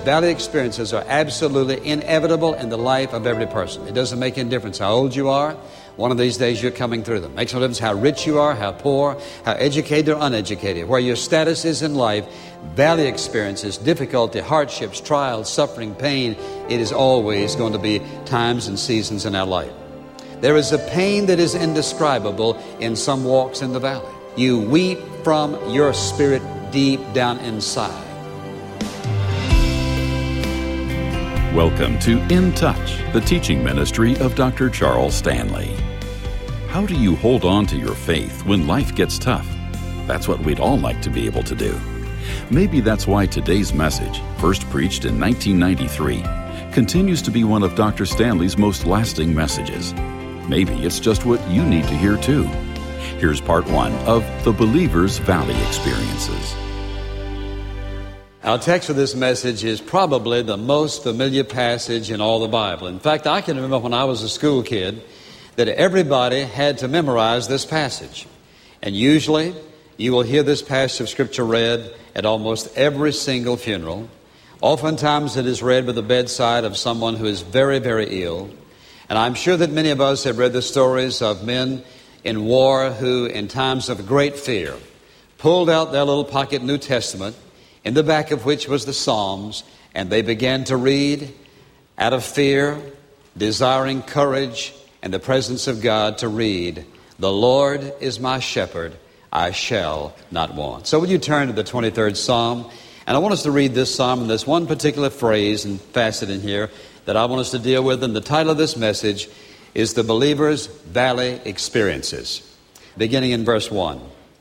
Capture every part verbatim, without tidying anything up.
valley experiences are absolutely inevitable in the life of every person. It doesn't make any difference how old you are. One of these days you're coming through them. It makes no difference how rich you are, how poor, how educated or uneducated, where your status is in life. Valley experiences, difficulty, hardships, trials, suffering, pain, it is always going to be times and seasons in our life. There is a pain that is indescribable in some walks in the valley. You weep from your spirit deep down inside. Welcome to In Touch, the teaching ministry of Doctor Charles Stanley. How do you hold on to your faith when life gets tough? That's what we'd all like to be able to do. Maybe that's why today's message, first preached in nineteen ninety-three, continues to be one of Doctor Stanley's most lasting messages. Maybe it's just what you need to hear too. Here's part one of The Believer's Valley Experiences. Our text for this message is probably the most familiar passage in all the Bible. In fact, I can remember when I was a school kid that everybody had to memorize this passage. And usually you will hear this passage of Scripture read at almost every single funeral. Oftentimes it is read by the bedside of someone who is very, very ill. And I'm sure that many of us have read the stories of men in war who, in times of great fear, pulled out their little pocket New Testament, in the back of which was the Psalms, and they began to read out of fear, desiring courage and the presence of God to read, "The Lord is my shepherd, I shall not want." So would you turn to the twenty-third Psalm? And I want us to read this Psalm, and there's one particular phrase and facet in here that I want us to deal with, and the title of this message is The Believer's Valley Experiences. Beginning in verse one.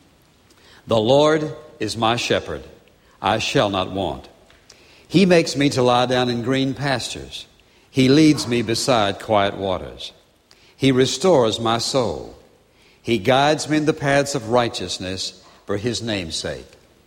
"The Lord is my shepherd, I shall not want. He makes me to lie down in green pastures. He leads me beside quiet waters. He restores my soul. He guides me in the paths of righteousness for His name's sake.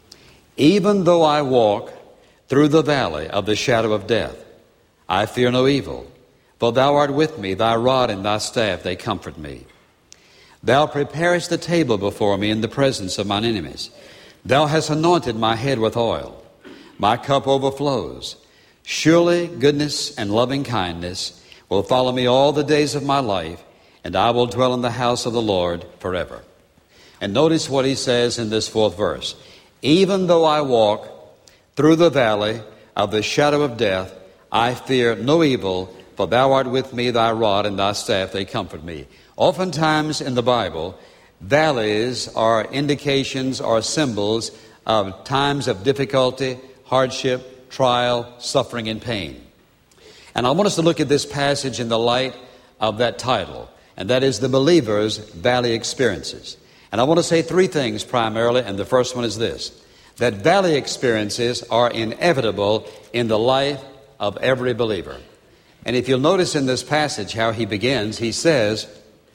Even though I walk through the valley of the shadow of death, I fear no evil, for Thou art with me, Thy rod and Thy staff, they comfort me. Thou preparest a table before me in the presence of mine enemies. Thou hast anointed my head with oil. My cup overflows. Surely goodness and loving kindness will follow me all the days of my life, and I will dwell in the house of the Lord forever." And notice what he says in this fourth verse. "Even though I walk through the valley of the shadow of death, I fear no evil, for Thou art with me, Thy rod and Thy staff, they comfort me." Oftentimes in the Bible, valleys are indications or symbols of times of difficulty, hardship, trial, suffering, and pain. And I want us to look at this passage in the light of that title, and that is the believer's valley experiences. And I want to say three things primarily, and the first one is this: that valley experiences are inevitable in the life of every believer. And if you'll notice in this passage how he begins, he says,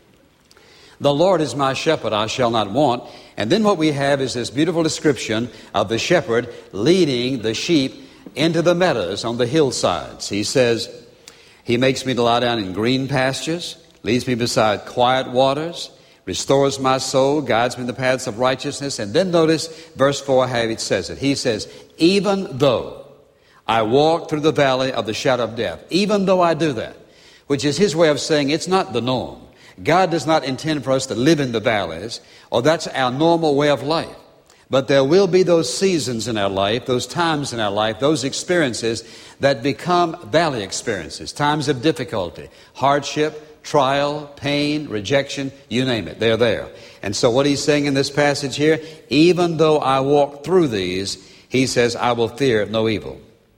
"The Lord is my shepherd, I shall not want." And then what we have is this beautiful description of the shepherd leading the sheep into the meadows on the hillsides. He says, "He makes me to lie down in green pastures, leads me beside quiet waters, restores my soul, guides me in the paths of righteousness." And then notice verse four, how it says it. He says, "Even though I walk through the valley of the shadow of death," even though I do that, which is his way of saying it's not the norm. God does not intend for us to live in the valleys, or that's our normal way of life. But there will be those seasons in our life, those times in our life, those experiences that become valley experiences, times of difficulty, hardship, trial, pain, rejection, you name it, they're there. And so what he's saying in this passage here, even though I walk through these, he says, I will fear no evil.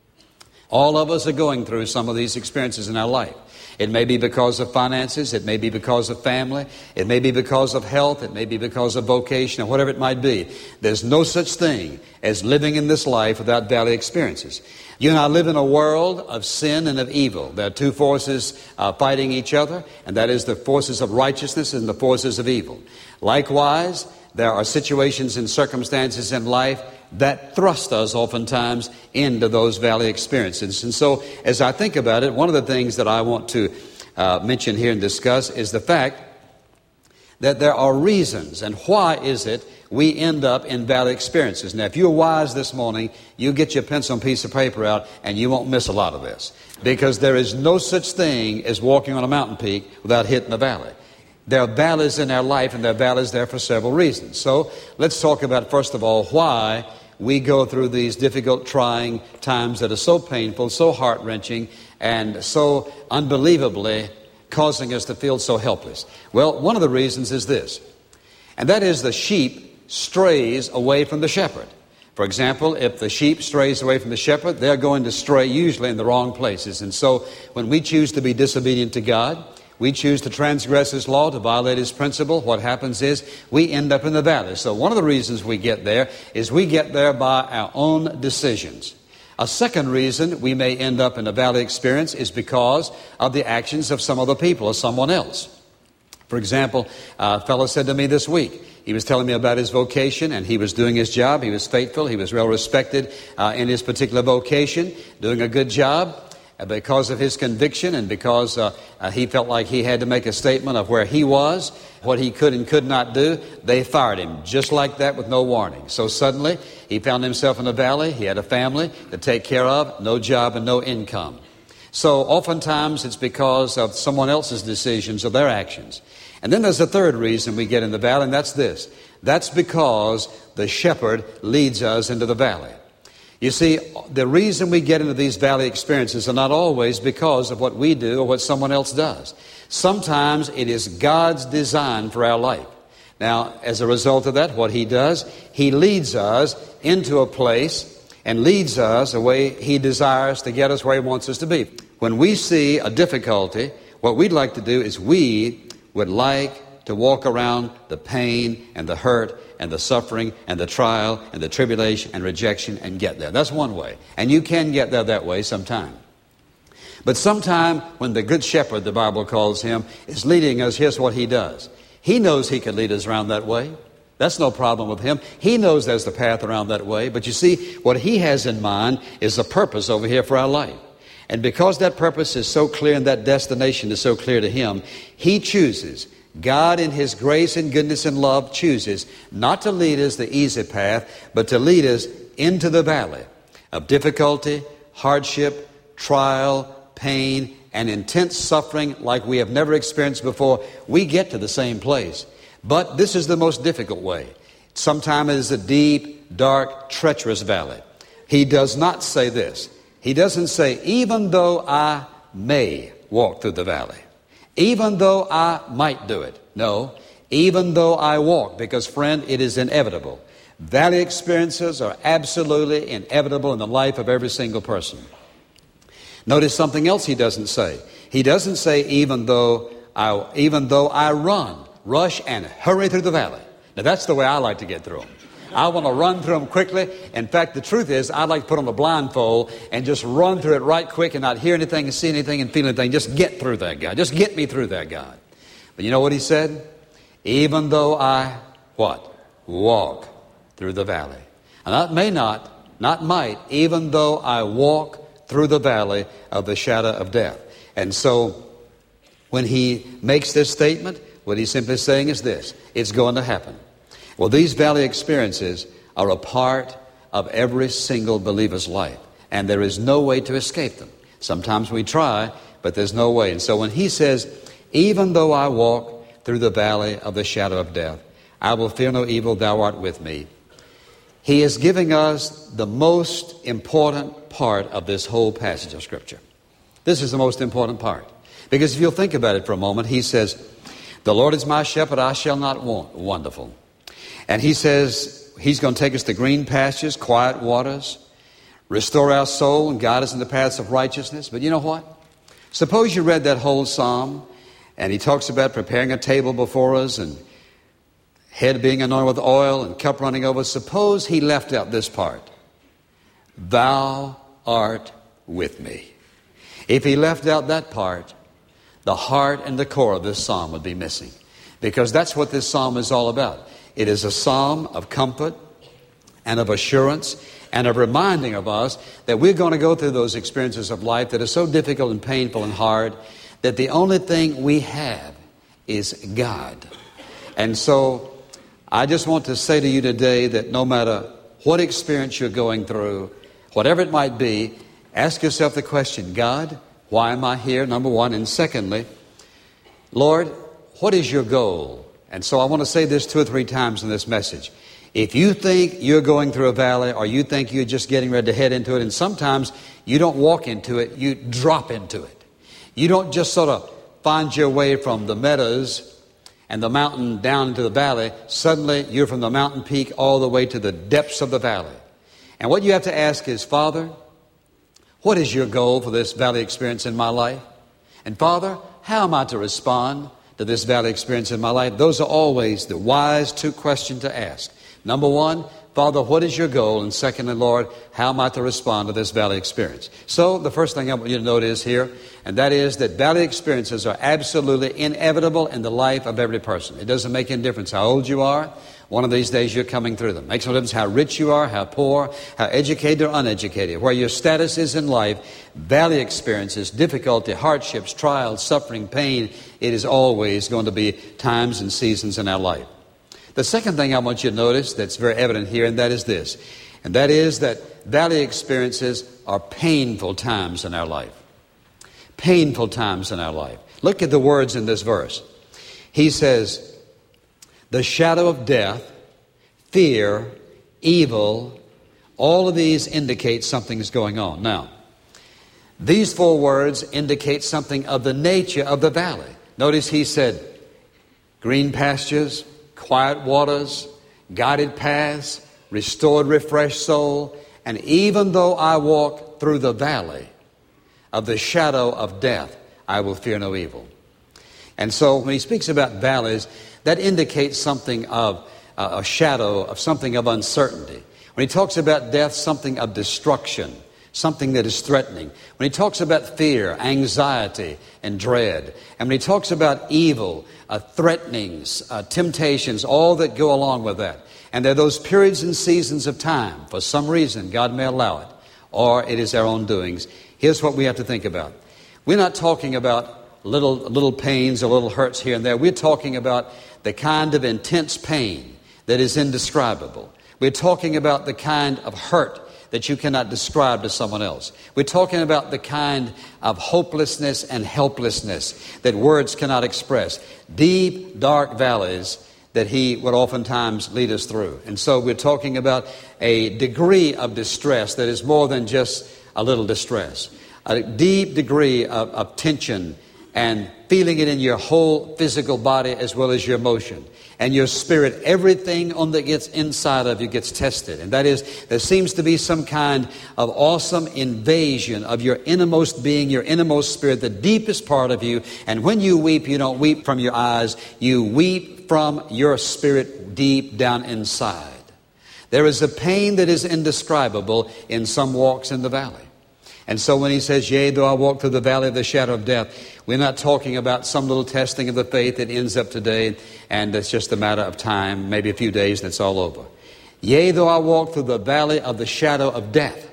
All of us are going through some of these experiences in our life. It may be because of finances, it may be because of family, it may be because of health, it may be because of vocation, or whatever it might be. There's no such thing as living in this life without valley experiences. You and I live in a world of sin and of evil. There are two forces uh, fighting each other, and that is the forces of righteousness and the forces of evil. Likewise, there are situations and circumstances in life that thrust us oftentimes into those valley experiences. And so as I think about it, one of the things that I want to uh, mention here and discuss is the fact that there are reasons. And why is it we end up in valley experiences? Now, if you're wise this morning, you get your pencil and piece of paper out, and you won't miss a lot of this. Because there is no such thing as walking on a mountain peak without hitting a valley. There are valleys in our life, and there are valleys there for several reasons. So let's talk about, first of all, why we go through these difficult, trying times that are so painful, so heart-wrenching, and so unbelievably causing us to feel so helpless. Well, one of the reasons is this, and that is the sheep strays away from the shepherd. For example, if the sheep strays away from the shepherd, they're going to stray usually in the wrong places. And so when we choose to be disobedient to God, we choose to transgress His law, to violate His principle, what happens is we end up in the valley. So one of the reasons we get there is we get there by our own decisions. A second reason we may end up in a valley experience is because of the actions of some other people or someone else. For example, a fellow said to me this week, he was telling me about his vocation, and he was doing his job. He was faithful. He was well respected uh, in his particular vocation, doing a good job. Uh, because of his conviction and because uh, uh, he felt like he had to make a statement of where he was, what he could and could not do, they fired him just like that with no warning. So suddenly he found himself in a valley. He had a family to take care of, no job and no income. So oftentimes it's because of someone else's decisions or their actions. And then there's a third reason we get in the valley, and that's this. That's because the shepherd leads us into the valley. You see, the reason we get into these valley experiences are not always because of what we do or what someone else does. Sometimes it is God's design for our life. Now, as a result of that, what He does, He leads us into a place and leads us the way He desires to get us where He wants us to be. When we see a difficulty, what we'd like to do is we would like to walk around the pain and the hurt and the suffering and the trial and the tribulation and rejection and get there. That's one way. And you can get there that way sometime. But sometime when the good shepherd, the Bible calls Him, is leading us, here's what He does. He knows He could lead us around that way. That's no problem with Him. He knows there's the path around that way. But you see, what He has in mind is a purpose over here for our life. And because that purpose is so clear and that destination is so clear to Him, He chooses, God in His grace and goodness and love chooses not to lead us the easy path, but to lead us into the valley of difficulty, hardship, trial, pain, and intense suffering like we have never experienced before. We get to the same place. But this is the most difficult way. Sometimes it is a deep, dark, treacherous valley. He does not say this. He doesn't say, even though I may walk through the valley, even though I might do it. No, even though I walk, because friend, it is inevitable. Valley experiences are absolutely inevitable in the life of every single person. Notice something else He doesn't say. He doesn't say, even though I, even though I run, rush and hurry through the valley. Now that's the way I like to get through them. I want to run through them quickly. In fact, the truth is, I'd like to put on a blindfold and just run through it right quick and not hear anything and see anything and feel anything. Just get through that, God. Just get me through that, God. But you know what He said? Even though I, what? Walk through the valley. And that may not, not might, even though I walk through the valley of the shadow of death. And so, when He makes this statement, what He's simply saying is this: it's going to happen. Well, these valley experiences are a part of every single believer's life, and there is no way to escape them. Sometimes we try, but there's no way. And so when He says, even though I walk through the valley of the shadow of death, I will fear no evil, thou art with me. He is giving us the most important part of this whole passage of Scripture. This is the most important part. Because if you'll think about it for a moment, He says, the Lord is my shepherd, I shall not want. Wonderful. And He says He's going to take us to green pastures, quiet waters, restore our soul, and guide us in the paths of righteousness. But you know what? Suppose you read that whole psalm, and He talks about preparing a table before us, and head being anointed with oil, and cup running over. Suppose He left out this part. Thou art with me. If He left out that part, the heart and the core of this psalm would be missing. Because that's what this psalm is all about. It is a psalm of comfort and of assurance and of reminding of us that we're going to go through those experiences of life that are so difficult and painful and hard that the only thing we have is God. And so I just want to say to you today that no matter what experience you're going through, whatever it might be, ask yourself the question, God, why am I here? Number one. And secondly, Lord, what is your goal? And so I want to say this two or three times in this message. If you think you're going through a valley, or you think you're just getting ready to head into it, and sometimes you don't walk into it, you drop into it. You don't just sort of find your way from the meadows and the mountain down into the valley. Suddenly you're from the mountain peak all the way to the depths of the valley. And what you have to ask is, Father, what is your goal for this valley experience in my life? And Father, how am I to respond to this valley experience in my life? Those are always the wise two questions to ask. Number one, Father, what is your goal? And secondly, Lord, how am I to respond to this valley experience? So the first thing I want you to notice here, and that is that valley experiences are absolutely inevitable in the life of every person. It doesn't make any difference how old you are. One of these days you're coming through them. It makes no difference how rich you are, how poor, how educated or uneducated, where your status is in life. Valley experiences, difficulty, hardships, trials, suffering, pain, it is always going to be times and seasons in our life. The second thing I want you to notice that's very evident here, and that is this, and that is that valley experiences are painful times in our life. Painful times in our life. Look at the words in this verse. He says, the shadow of death, fear, evil, all of these indicate something is going on. Now, these four words indicate something of the nature of the valley. Notice he said, green pastures, quiet waters, guided paths, restored, refreshed soul, and even though I walk through the valley of the shadow of death, I will fear no evil. And so when he speaks about valleys, that indicates something of uh, a shadow, of something of uncertainty. When he talks about death, something of destruction, something that is threatening. When he talks about fear, anxiety, and dread. And when he talks about evil, uh, threatenings, uh, temptations, all that go along with that. And there are those periods and seasons of time. For some reason, God may allow it, or it is our own doings. Here's what we have to think about. We're not talking about little little pains or little hurts here and there. We're talking about the kind of intense pain that is indescribable. We're talking about the kind of hurt that you cannot describe to someone else. We're talking about the kind of hopelessness and helplessness that words cannot express. Deep, dark valleys that he would oftentimes lead us through. And so we're talking about a degree of distress that is more than just a little distress. A deep degree of, of tension and feeling it in your whole physical body as well as your emotion. And your spirit, everything on that gets inside of you gets tested. And that is, there seems to be some kind of awesome invasion of your innermost being, your innermost spirit, the deepest part of you. And when you weep, you don't weep from your eyes. You weep from your spirit deep down inside. There is a pain that is indescribable in some walks in the valley. And so when he says, yea, though I walk through the valley of the shadow of death, we're not talking about some little testing of the faith that ends up today and it's just a matter of time, maybe a few days and it's all over. Yea, though I walk through the valley of the shadow of death.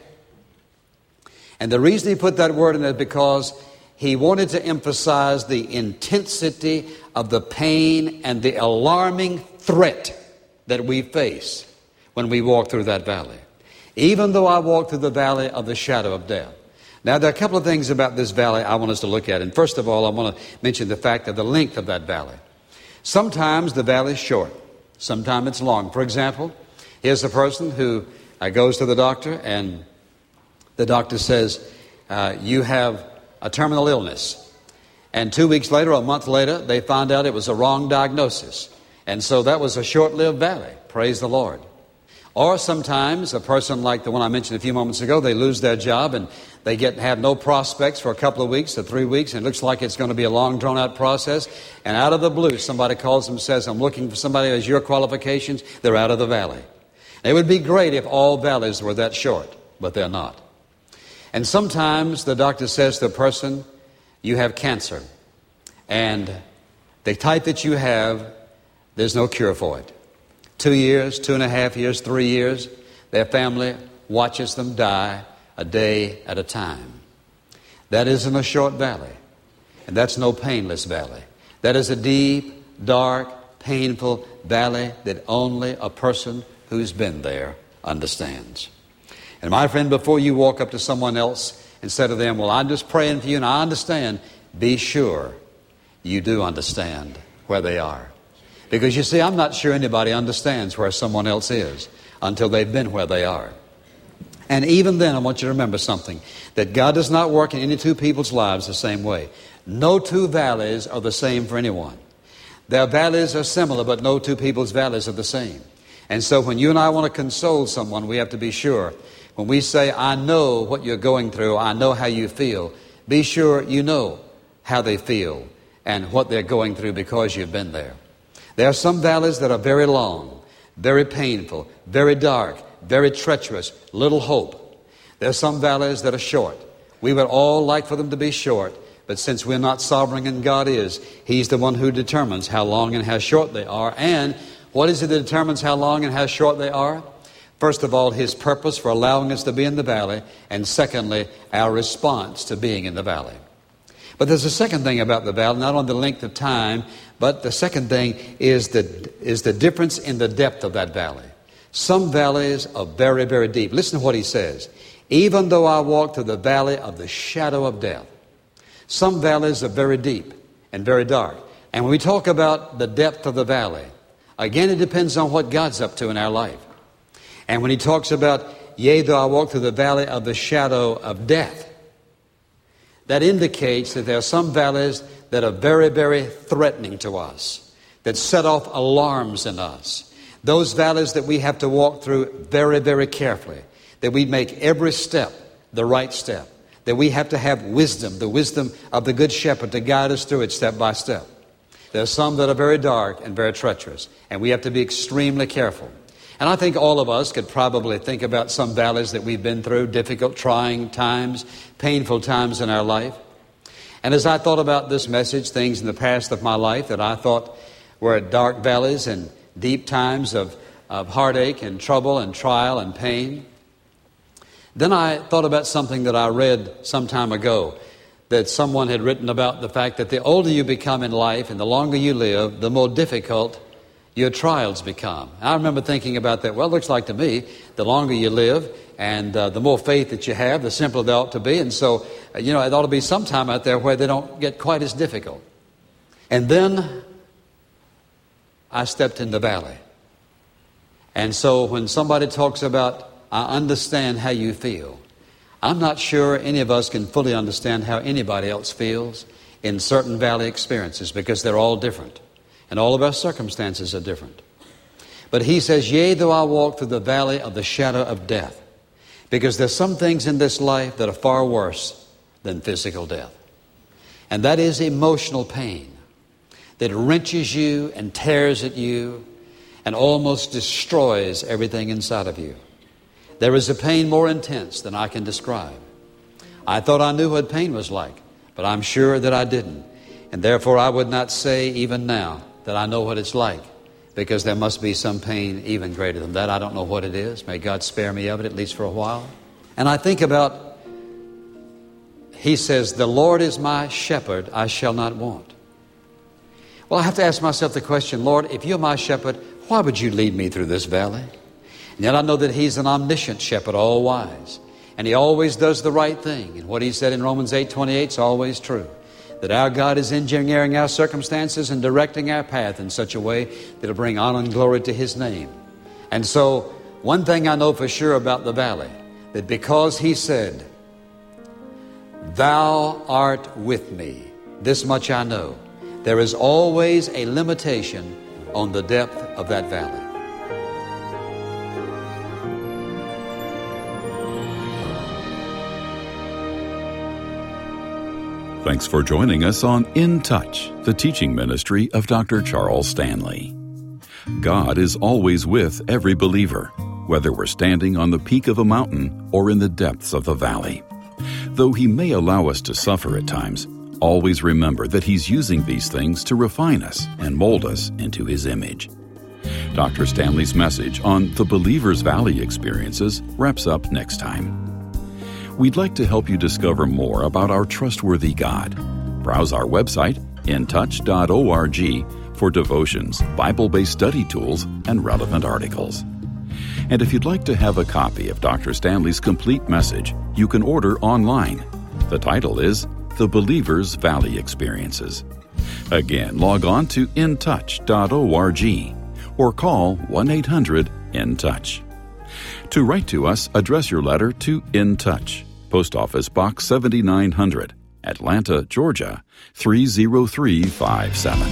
And the reason he put that word in is because he wanted to emphasize the intensity of the pain and the alarming threat that we face when we walk through that valley. Even though I walk through the valley of the shadow of death. Now, there are a couple of things about this valley I want us to look at. And first of all, I want to mention the fact of the length of that valley. Sometimes the valley is short. Sometimes it's long. For example, here's a person who uh, goes to the doctor and the doctor says, uh, you have a terminal illness. And two weeks later, or a month later, they found out it was a wrong diagnosis. And so that was a short-lived valley. Praise the Lord. Or sometimes a person like the one I mentioned a few moments ago, they lose their job and they get have no prospects for a couple of weeks to three weeks, and it looks like it's going to be a long, drawn-out process. And out of the blue, somebody calls them and says, I'm looking for somebody who has your qualifications. They're out of the valley. It would be great if all valleys were that short, but they're not. And sometimes the doctor says to the person, you have cancer. And the type that you have, there's no cure for it. Two years, two and a half years, three years, their family watches them die a day at a time. That isn't a short valley, and that's no painless valley. That is a deep, dark, painful valley that only a person who's been there understands. And my friend, before you walk up to someone else and say to them, well, I'm just praying for you and I understand, be sure you do understand where they are. Because you see, I'm not sure anybody understands where someone else is until they've been where they are. And even then, I want you to remember something, that God does not work in any two people's lives the same way. No two valleys are the same for anyone. Their valleys are similar, but no two people's valleys are the same. And so when you and I want to console someone, we have to be sure. When we say, I know what you're going through, I know how you feel, be sure you know how they feel and what they're going through because you've been there. There are some valleys that are very long, very painful, very dark, very treacherous, little hope. There are some valleys that are short. We would all like for them to be short, but since we're not sovereign and God is, He's the one who determines how long and how short they are. And what is it that determines how long and how short they are? First of all, His purpose for allowing us to be in the valley, and secondly, our response to being in the valley. But there's a second thing about the valley, not only the length of time, but the second thing is the, is the difference in the depth of that valley. Some valleys are very, very deep. Listen to what he says. Even though I walk through the valley of the shadow of death. Some valleys are very deep and very dark. And when we talk about the depth of the valley, again, it depends on what God's up to in our life. And when he talks about, yea, though I walk through the valley of the shadow of death, that indicates that there are some valleys that are very, very threatening to us, that set off alarms in us. Those valleys that we have to walk through very, very carefully, that we make every step the right step, that we have to have wisdom, the wisdom of the Good Shepherd to guide us through it step by step. There are some that are very dark and very treacherous, and we have to be extremely careful. And I think all of us could probably think about some valleys that we've been through, difficult, trying times, painful times in our life. And as I thought about this message, things in the past of my life that I thought were dark valleys and deep times of, of heartache and trouble and trial and pain, then I thought about something that I read some time ago, that someone had written about the fact that the older you become in life and the longer you live, the more difficult your trials become. I remember thinking about that. Well, it looks like to me, the longer you live and uh, the more faith that you have, the simpler they ought to be. And so, uh, you know, it ought to be some time out there where they don't get quite as difficult. And then I stepped in the valley. And so when somebody talks about, I understand how you feel, I'm not sure any of us can fully understand how anybody else feels in certain valley experiences, because they're all different. And all of our circumstances are different. But he says, yea, though I walk through the valley of the shadow of death. Because there's some things in this life that are far worse than physical death. And that is emotional pain that wrenches you and tears at you and almost destroys everything inside of you. There is a pain more intense than I can describe. I thought I knew what pain was like, but I'm sure that I didn't. And therefore I would not say even now that I know what it's like, because there must be some pain even greater than that. I don't know what it is. May God spare me of it, at least for a while. And I think about, he says, the Lord is my shepherd, I shall not want. Well, I have to ask myself the question, Lord, if you're my shepherd, why would you lead me through this valley? And yet I know that he's an omniscient shepherd, all wise. And he always does the right thing. And what he said in Romans eight twenty-eight is always true. That our God is engineering our circumstances and directing our path in such a way that it'll bring honor and glory to his name. And so, one thing I know for sure about the valley, that because he said, thou art with me, this much I know, there is always a limitation on the depth of that valley. Thanks for joining us on In Touch, the teaching ministry of Doctor Charles Stanley. God is always with every believer, whether we're standing on the peak of a mountain or in the depths of the valley. Though He may allow us to suffer at times, always remember that He's using these things to refine us and mold us into His image. Doctor Stanley's message on the Believer's Valley experiences wraps up next time. We'd like to help you discover more about our trustworthy God. Browse our website, in touch dot org, for devotions, Bible-based study tools, and relevant articles. And if you'd like to have a copy of Doctor Stanley's complete message, you can order online. The title is The Believer's Valley Experiences. Again, log on to in touch dot org or call one eight hundred in touch. To write to us, address your letter to In Touch, Post Office Box seventy-nine hundred, Atlanta, Georgia, three zero three five seven.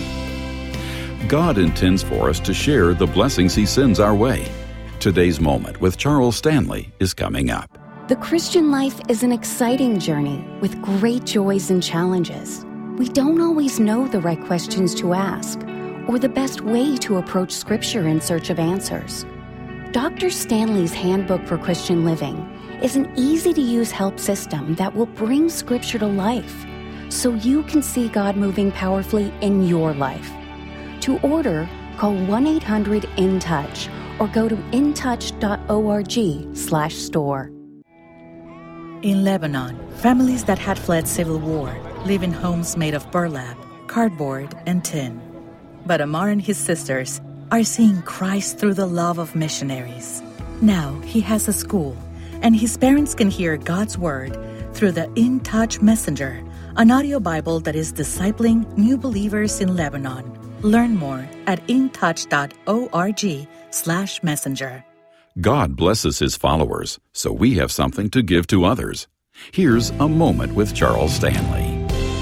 God intends for us to share the blessings He sends our way. Today's Moment with Charles Stanley is coming up. The Christian life is an exciting journey with great joys and challenges. We don't always know the right questions to ask or the best way to approach Scripture in search of answers. Doctor Stanley's Handbook for Christian Living is an easy-to-use help system that will bring Scripture to life so you can see God moving powerfully in your life. To order, call one eight hundred in touch or go to in touch dot org slash store. In Lebanon, families that had fled civil war live in homes made of burlap, cardboard, and tin. But Amar and his sisters are seeing Christ through the love of missionaries. Now he has a school, and his parents can hear God's Word through the In Touch Messenger, an audio Bible that is discipling new believers in Lebanon. Learn more at in touch dot org slash messenger. God blesses His followers, so we have something to give to others. Here's a moment with Charles Stanley.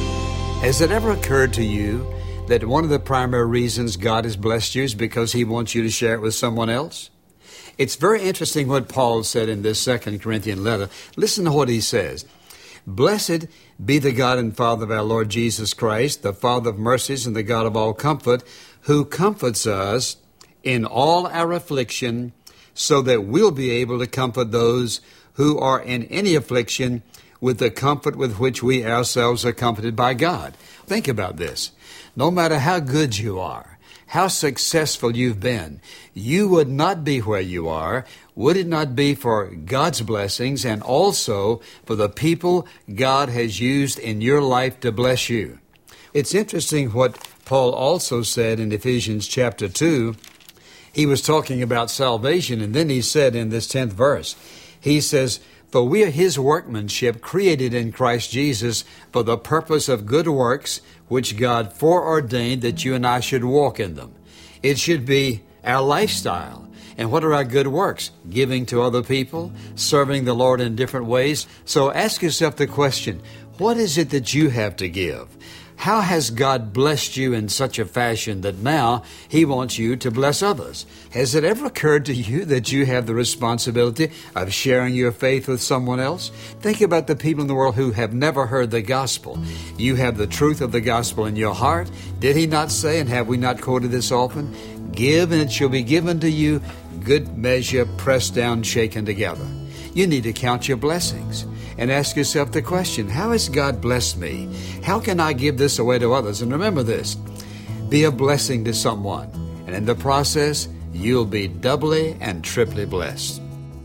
Has it ever occurred to you that one of the primary reasons God has blessed you is because He wants you to share it with someone else? It's very interesting what Paul said in this Second Corinthians letter. Listen to what he says. Blessed be the God and Father of our Lord Jesus Christ, the Father of mercies and the God of all comfort, who comforts us in all our affliction, so that we'll be able to comfort those who are in any affliction with the comfort with which we ourselves are comforted by God. Think about this. No matter how good you are, how successful you've been, you would not be where you are, would it not be for God's blessings and also for the people God has used in your life to bless you. It's interesting what Paul also said in Ephesians chapter two. He was talking about salvation, and then he said in this tenth verse, he says, For we are His workmanship, created in Christ Jesus for the purpose of good works, which God foreordained that you and I should walk in them. It should be our lifestyle. And what are our good works? Giving to other people, serving the Lord in different ways. So ask yourself the question, what is it that you have to give? How has God blessed you in such a fashion that now He wants you to bless others? Has it ever occurred to you that you have the responsibility of sharing your faith with someone else? Think about the people in the world who have never heard the gospel. You have the truth of the gospel in your heart. Did He not say, and have we not quoted this often? Give, and it shall be given to you, good measure, pressed down, shaken together. You need to count your blessings and ask yourself the question, how has God blessed me? How can I give this away to others? And remember this, be a blessing to someone, and in the process, you'll be doubly and triply blessed.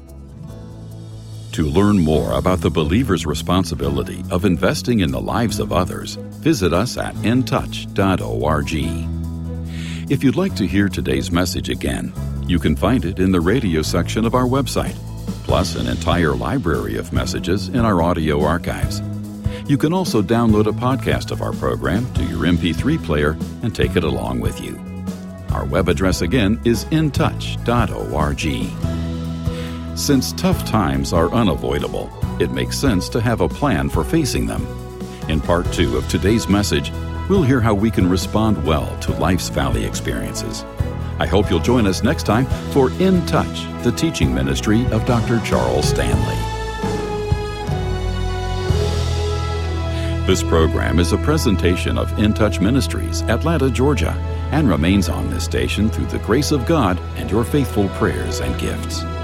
To learn more about the believer's responsibility of investing in the lives of others, visit us at in touch dot org. If you'd like to hear today's message again, you can find it in the radio section of our website, plus an entire library of messages in our audio archives. You can also download a podcast of our program to your M P three player and take it along with you. Our web address again is in touch dot org. Since tough times are unavoidable, it makes sense to have a plan for facing them. In part two of today's message, we'll hear how we can respond well to life's valley experiences. I hope you'll join us next time for In Touch, the teaching ministry of Doctor Charles Stanley. This program is a presentation of In Touch Ministries, Atlanta, Georgia, and remains on this station through the grace of God and your faithful prayers and gifts.